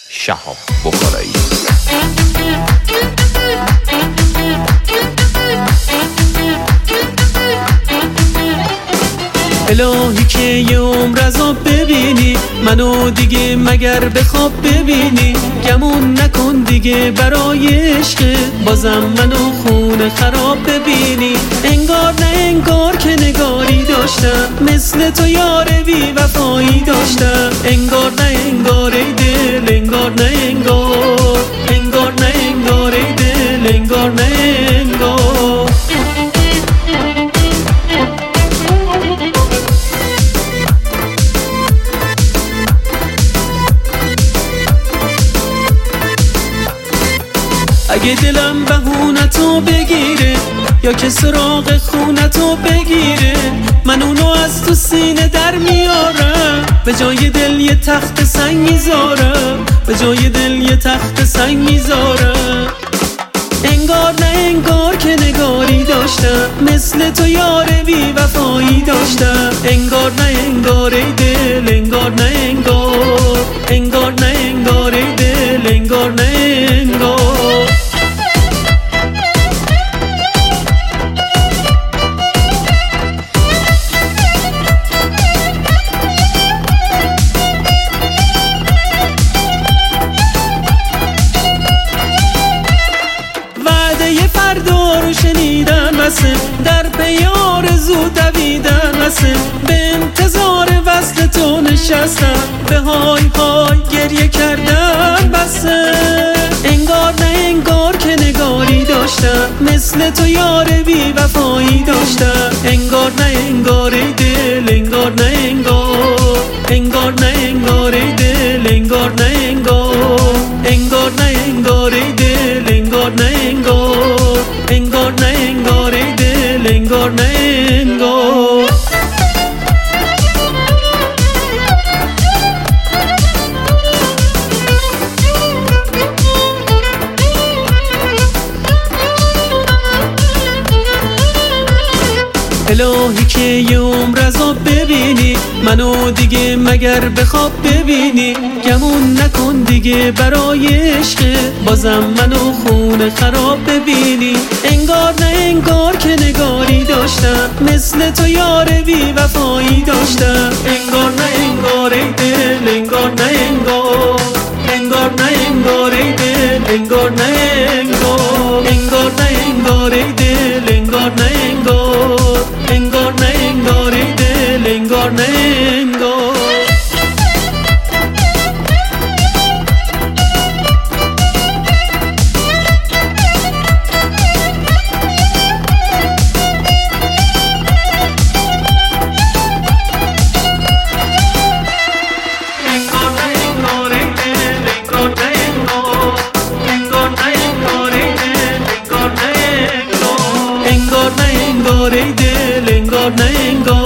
شهاب بخارایی. الهی که یه عمر عذاب ببینی منو دیگه مگر به خواب ببینی، گمون نکن دیگه برای عشق بازم منو خون خراب ببینی. انگار نه انگار که نگاری داشتم، مثل تو یار بی وفایی داشتم. انگار نه انگار ای دل، انگار نه انگار، انگار نه انگار ای دل، انگار نه انگار. اگه دلم بهونتو بگیره یا که سراغ خونتو بگیره، من اونو از تو سینه در میارم، به جای دل یه تخت سنگ میذارم، به جای دل یه تخت سنگ میذارم. انگار نه انگار که نگاری داشتم، مثل تو یار بی وفایی داشتم. انگار نه انگار ای دل، انگار نه انگار، انگار نه انگار ای دل، انگار نه انگار. فردا رو شنیدن واسه در پی آرزو دویدن واسه، به انتظار وصل تو نشستم، به های های گریه کردن بسه. انگار نه انگار که نگاری داشتم، مثل تو یار بی وفایی داشتم. انگار نه انگار ای دل، انگار نه انگار، انگار نه انگار ای دل، انگار نه انگار، انگار نه انگار ای دل، انگار نه انگار، انگار نه انگار ای دل، انگار نه انگار. الهی که یه عمر عذاب ببینی منو دیگه مگر به خواب ببینی، گمون نکن دیگه برای عشق بازم منو خون خراب ببینی. انگار نه انگار که نگاری داشتم، مثل تو یار بی وفایی داشتم. انگار نه انگار ای دل، انگار نه انگار، انگار نه انگار ای دل، انگار نه انگار، انگار نه انگار ای دل، انگار نه انگار، انگار نه انگار ای دل، انگار نه انگار. انگار نه انگار ای دل، انگار نه انگار.